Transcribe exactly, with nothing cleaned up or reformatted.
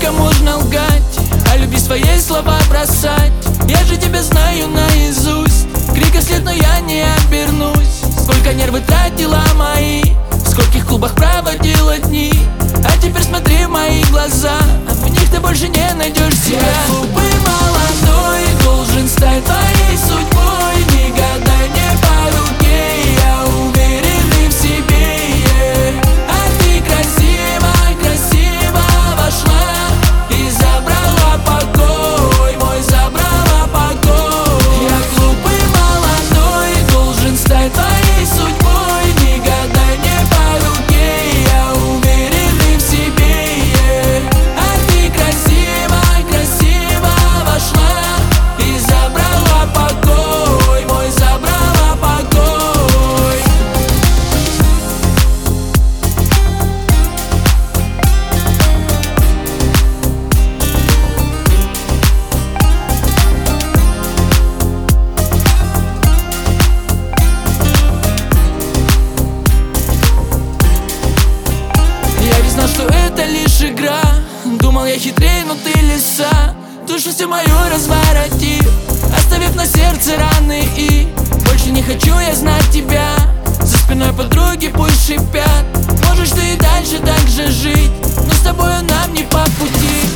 сколько можно лгать, о любви своей слова бросать? Я же тебя знаю наизусть, крика след, но я не обернусь. Сколько нервы тратила мои, в скольких клубах проводила дни. А теперь смотри в мои глаза, в них ты больше не найдешь себя. Я глупый молодой, должен стать твоей судьбой. Не гадай мне по руке, я уверенный в себе, yeah. А ты красиво, красиво вошла и забрала покой мой, забрала покой. Я глупый молодой, должен стать твоей судьбой. Не гадай мне по руке, я уверенный в себе, yeah. А ты красиво, красиво вошла и забрала покой мой, забрала покой. Я ведь знал, что это лишь игра, думал я хитрее, но ты лиса. Душу всю мою разворотив, оставив на сердце раны. И больше не хочу я знать тебя, за спиной подруги пусть шипят. Можешь ты и дальше так же жить, но с тобою нам не по пути.